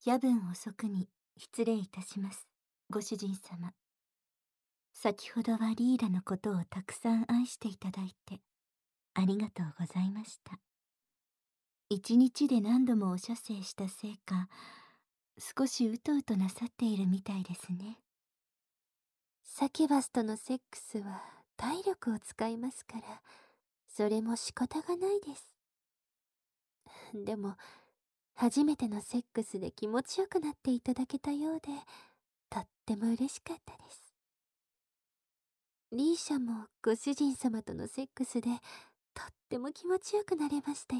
夜分遅くに失礼いたします。ご主人様。先ほどはリーラのことをたくさん愛していただいて、ありがとうございました。一日で何度もお射精したせいか、少しうとうとなさっているみたいですね。 サキュバスとのセックスは体力を使いますから、それも仕方がないです。でも、初めてのセックスで気持ちよくなっていただけたようで、とっても嬉しかったです。リーシャもご主人様とのセックスで、とっても気持ちよくなれましたよ。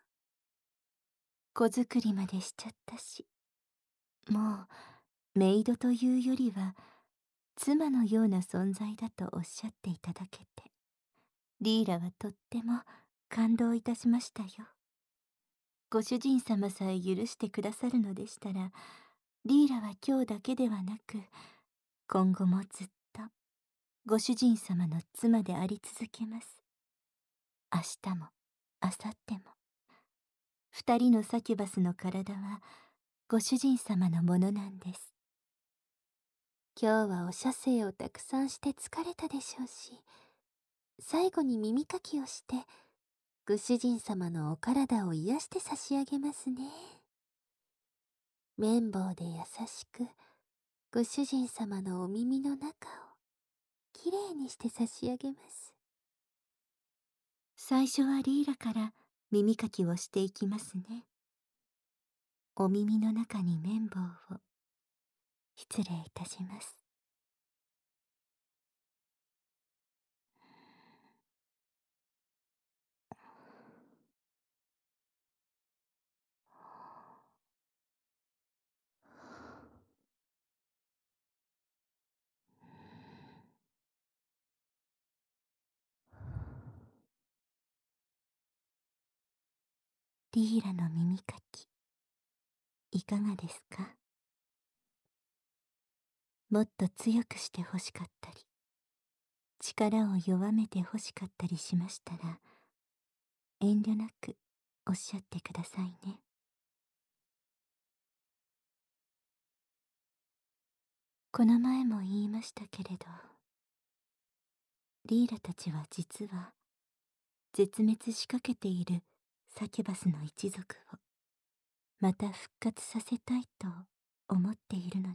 子作りまでしちゃったし、もうメイドというよりは妻のような存在だとおっしゃっていただけて、リーラはとっても感動いたしましたよ。ご主人様さえ許してくださるのでしたら、リーラは今日だけではなく、今後もずっとご主人様の妻であり続けます。明日も明後日も、二人のサキュバスの体はご主人様のものなんです。 今日はお射精をたくさんして疲れたでしょうし、最後に耳かきをして、ご主人様のお体を癒して差し上げますね。綿棒で優しく、ご主人様のお耳の中をきれいにして差し上げます。 最初はリーラから耳かきをしていきますね。お耳の中に綿棒を。失礼いたします。リーラの耳かき、いかがですか？もっと強くして欲しかったり、力を弱めて欲しかったりしましたら、遠慮なくおっしゃってくださいね。この前も言いましたけれど、リーラたちは実は絶滅しかけているサキュバスの一族をまた復活させたいと思っているのです。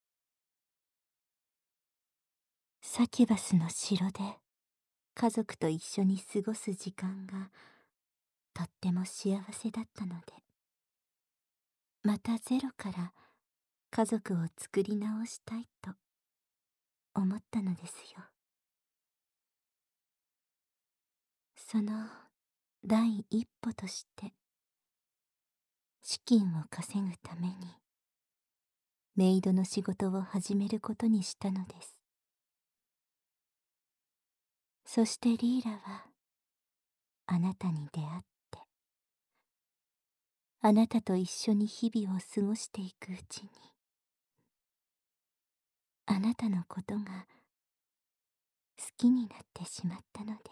サキュバスの城で家族と一緒に過ごす時間がとっても幸せだったので、またゼロから家族を作り直したいと思ったのですよ。その第一歩として資金を稼ぐためにメイドの仕事を始めることにしたのです。そしてリーラはあなたに出会って、あなたと一緒に日々を過ごしていくうちに、あなたのことが好きになってしまったのです。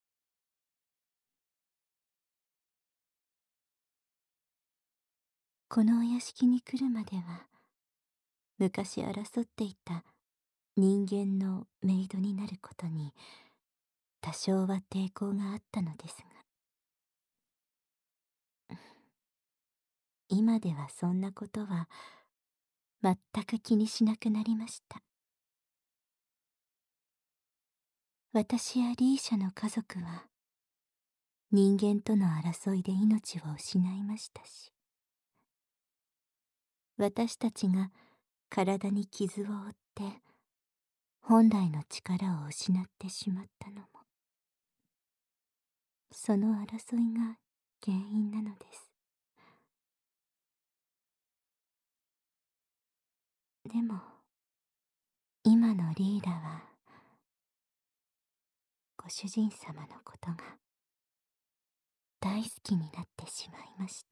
このお屋敷に来るまでは、昔争っていた人間のメイドになることに多少は抵抗があったのですが、今ではそんなことは全く気にしなくなりました。私やリーシャの家族は人間との争いで命を失いましたし、私たちが体に傷を負って本来の力を失ってしまったのも、その争いが原因なのです。でも今のリーラはご主人様のことが大好きになってしまいました。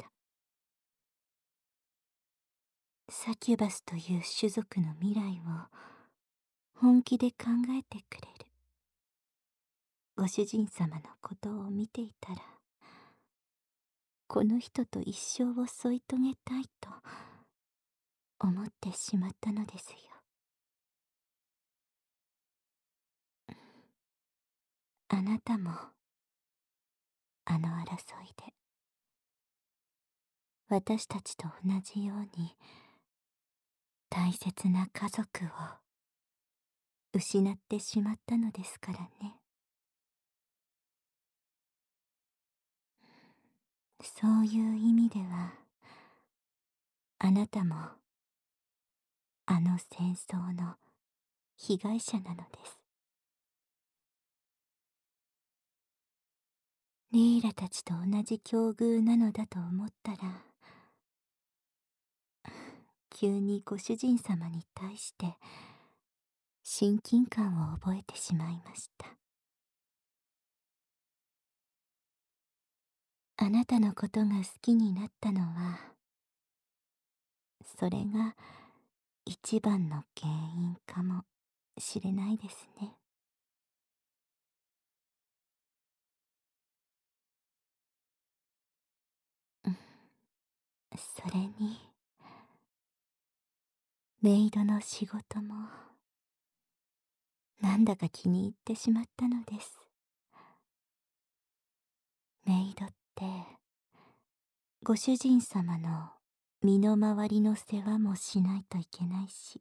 サキュバスという種族の未来を本気で考えてくれるご主人様のことを見ていたら、この人と一生を添い遂げたいと思ってしまったのですよ。あなたもあの争いで私たちと同じように大切な家族を失ってしまったのですからね。そういう意味ではあなたもあの戦争の被害者なのです。リーラたちと同じ境遇なのだと思ったら、急にご主人様に対して親近感を覚えてしまいました。あなたのことが好きになったのは、それが一番の原因かもしれないですね。うん、それにメイドの仕事もなんだか気に入ってしまったのです。メイドってご主人様の身の回りの世話もしないといけないし、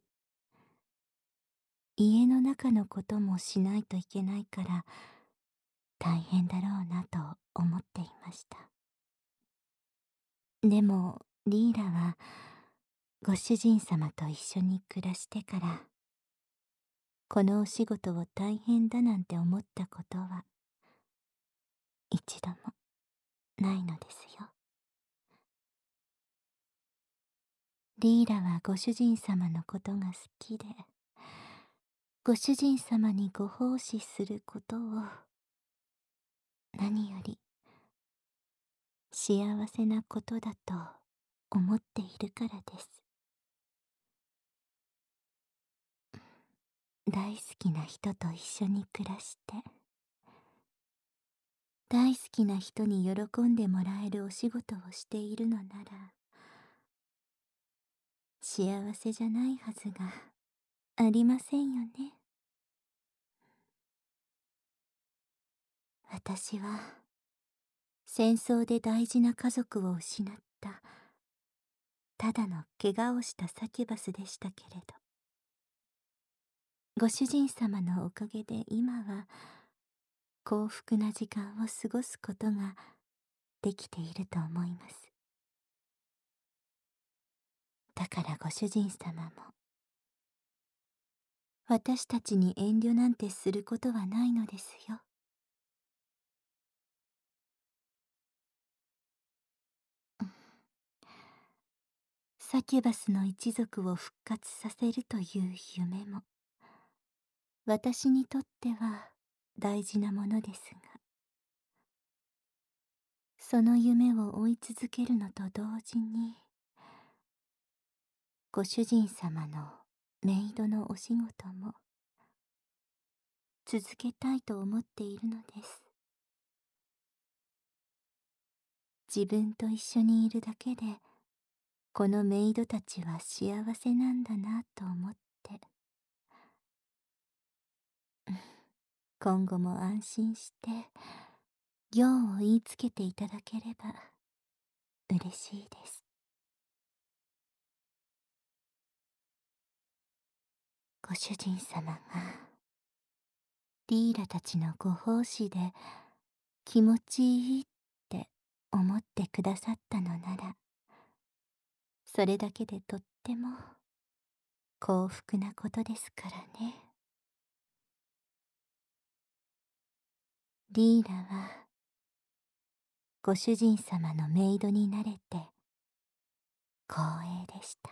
家の中のこともしないといけないから大変だろうなと思っていました。でもリーラはご主人様と一緒に暮らしてからこのお仕事を大変だなんて思ったことは一度もないのですよ。リーラはご主人様のことが好きで、ご主人様にご奉仕することを何より幸せなことだと思っているからです。大好きな人と一緒に暮らして、大好きな人に喜んでもらえるお仕事をしているのなら、幸せじゃないはずがありませんよね。私は戦争で大事な家族を失ったただの怪我をしたサキュバスでしたけれど、ご主人様のおかげで今は幸福な時間を過ごすことができていると思います。だからご主人様も私たちに遠慮なんてすることはないのですよ。サキュバスの一族を復活させるという夢も私にとっては大事なものですが、その夢を追い続けるのと同時にご主人様のメイドのお仕事も続けたいと思っているのです。自分と一緒にいるだけでこのメイドたちは幸せなんだなと思って、今後も安心して行を言いつけていただければ嬉しいです。ご主人様がリーラたちのご奉仕で気持ちいいって思ってくださったのなら、それだけでとっても幸福なことですからね。リーラはご主人様のメイドになれて光栄でした。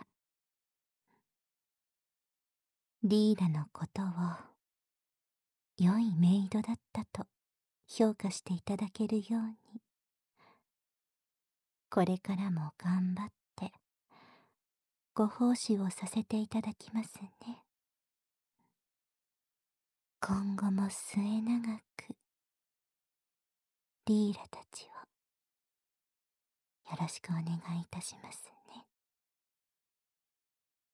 リーラのことを良いメイドだったと評価していただけるように、これからも頑張ってご奉仕をさせていただきますね。今後も末永くリーラたちをよろしくお願いいたしますね。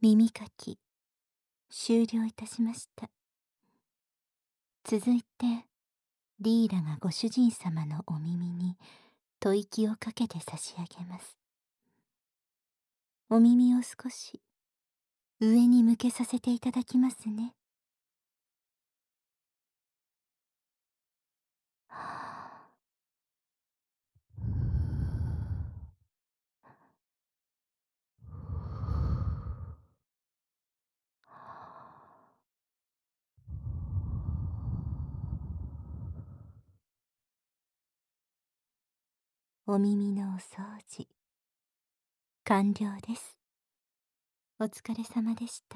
耳かき終了いたしました。続いてリーラがご主人様のお耳に吐息をかけて差し上げます。お耳を少し上に向けさせていただきますね。お耳のお掃除完了です。お疲れ様でした。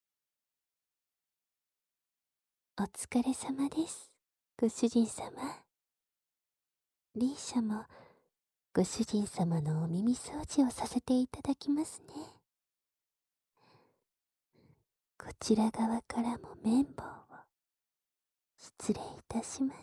お疲れ様です、ご主人様。リーシャもご主人様のお耳掃除をさせていただきますね。こちら側からも綿棒を失礼いたします。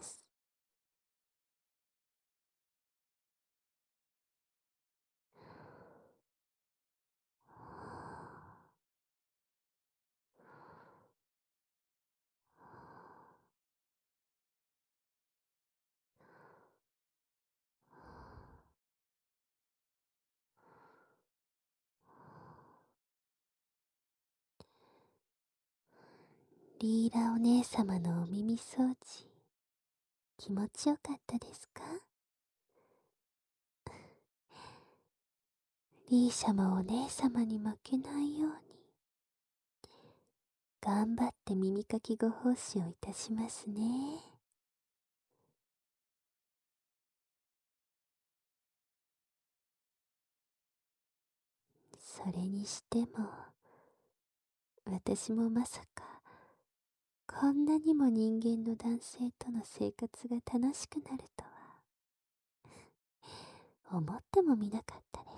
リーラお姉様のお耳掃除、気持ちよかったですか？リーシャもお姉様に負けないように、頑張って耳かきご奉仕をいたしますね。それにしても、私もまさか、こんなにも人間の男性との生活が楽しくなるとは、思ってもみなかったです。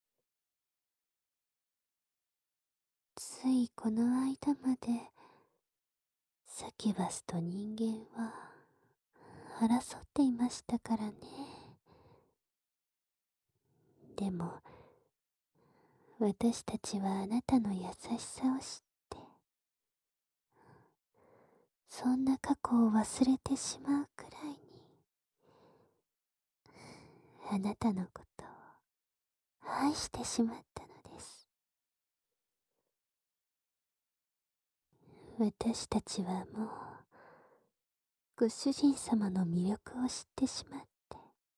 ついこの間まで、サキュバスと人間は争っていましたからね。でも、私たちはあなたの優しさを知って、そんな過去を忘れてしまうくらいに、あなたのことを愛してしまったのです。私たちはもう、ご主人様の魅力を知ってしまって、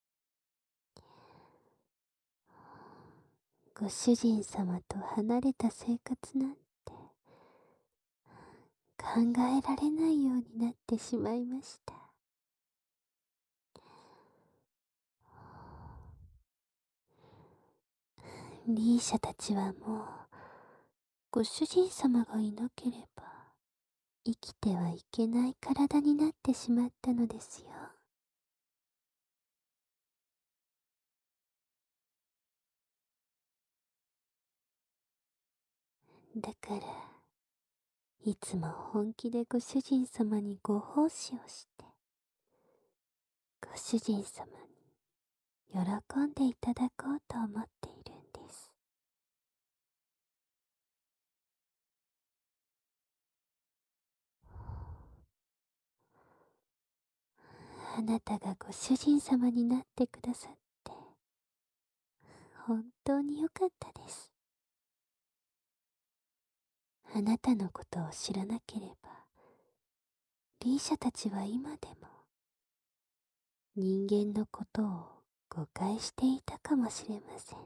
ご主人様と離れた生活なんて考えられないようになってしまいました。リーシャたちはもう、ご主人様がいなければ、生きてはいけない体になってしまったのですよ。だから、いつも本気でご主人様にご奉仕をして、ご主人様に喜んでいただこうと思っているんです。あなたがご主人様になってくださって、本当に良かったです。あなたのことを知らなければ、リーシャたちは今でも、人間のことを誤解していたかもしれません。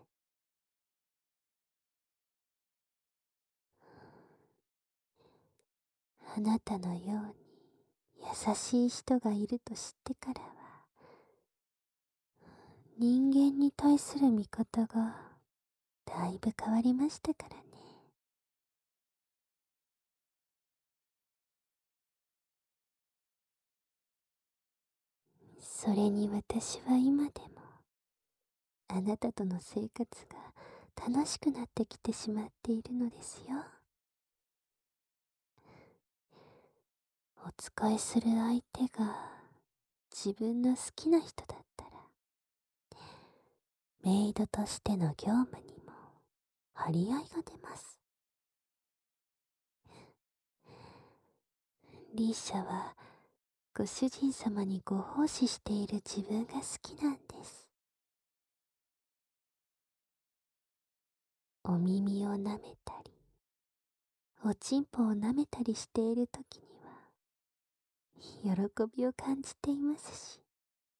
あなたのように優しい人がいると知ってからは、人間に対する見方がだいぶ変わりましたからね。それに私は今でも、あなたとの生活が楽しくなってきてしまっているのですよ。お使いする相手が自分の好きな人だったら、メイドとしての業務にも張り合いが出ます。 リーシャはご主人様にご奉仕している自分が好きなんです。お耳を舐めたり、おちんぽを舐めたりしているときには、喜びを感じていますし、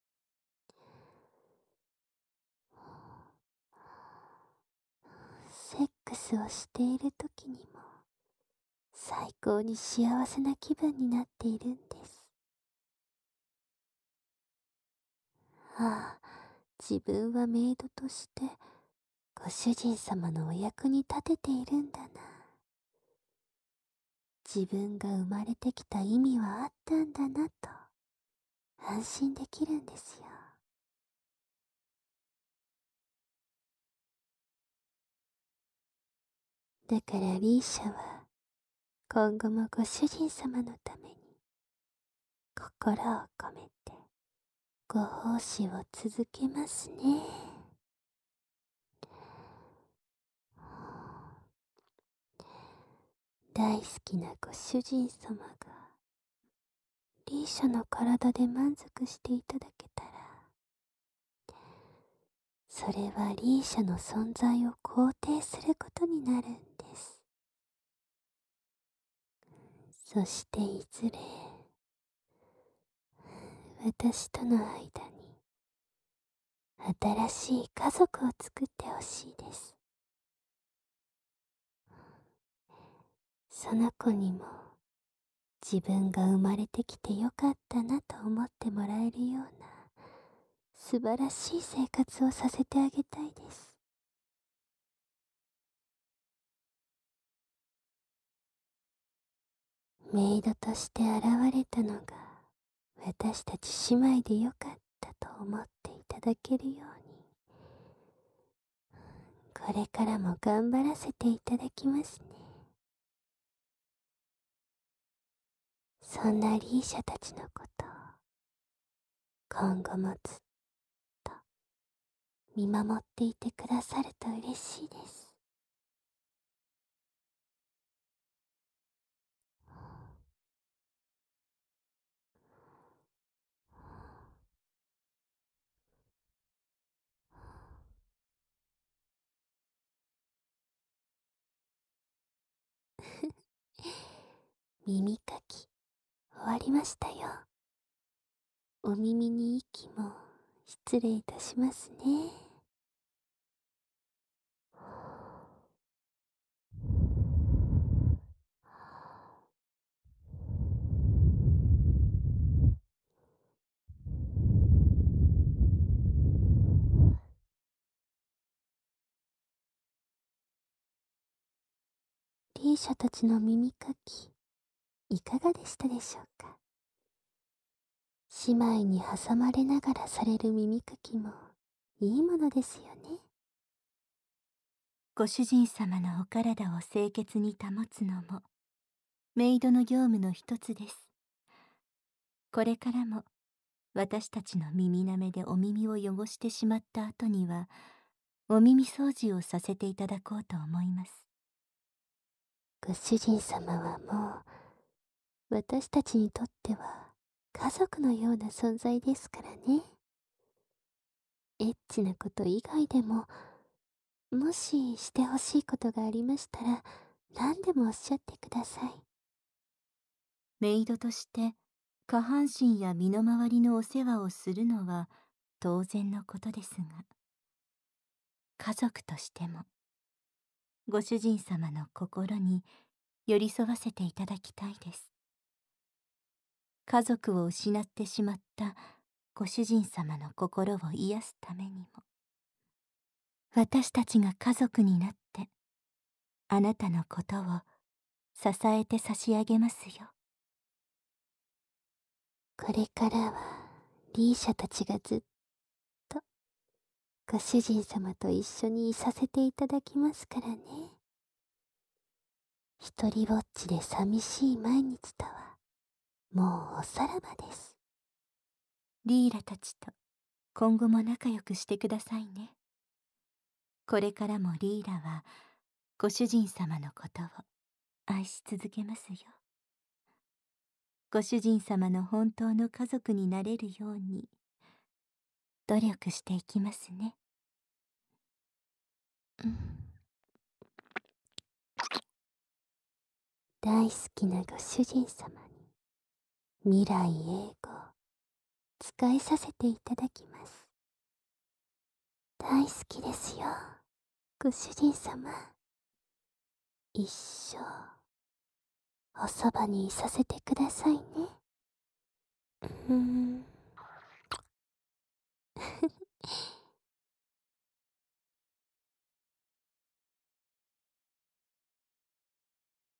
セックスをしているときにも、最高に幸せな気分になっているんです。ああ、自分はメイドとして、ご主人様のお役に立てているんだな。自分が生まれてきた意味はあったんだなと、安心できるんですよ。だからリーシャは、今後もご主人様のために、心を込めて、ご奉仕を続けますね。大好きなご主人様が、リーシャの体で満足していただけたら、それはリーシャの存在を肯定することになるんです。そしていずれ、私との間に、新しい家族を作ってほしいです。その子にも、自分が生まれてきてよかったなと思ってもらえるような、素晴らしい生活をさせてあげたいです。メイドとして現れたのが、私たち姉妹でよかったと思っていただけるように、これからも頑張らせていただきますね。そんなリーシャたちのことを、今後もずっと見守っていてくださると嬉しいです。耳かき、終わりましたよ。お耳に息も失礼いたしますね。リーシャたちの耳かき、いかがでしたでしょうか。姉妹に挟まれながらされる耳かきもいいものですよね。 ご主人様のお体を清潔に保つのもメイドの業務の一つです。これからも私たちの耳なめでお耳を汚してしまった後にはお耳掃除をさせていただこうと思います。 ご主人様はもう私たちにとっては家族のような存在ですからね。エッチなこと以外でも、もししてほしいことがありましたら何でもおっしゃってください。 メイドとして下半身や身の回りのお世話をするのは当然のことですが、家族としてもご主人様の心に寄り添わせていただきたいです。家族を失ってしまったご主人様の心を癒すためにも、私たちが家族になってあなたのことを支えて差し上げますよ。 これからはリーシャたちがずっとご主人様と一緒にいさせていただきますからね。一人ぼっちで寂しい毎日とはもうおさらばです。 リーラたちと今後も仲良くしてくださいね。これからもリーラはご主人様のことを愛し続けますよ。 ご主人様の本当の家族になれるように努力していきますね。 大好きなご主人様に未来英語使いさせていただきます。大好きですよ、ご主人様。一生おそばにいさせてくださいね。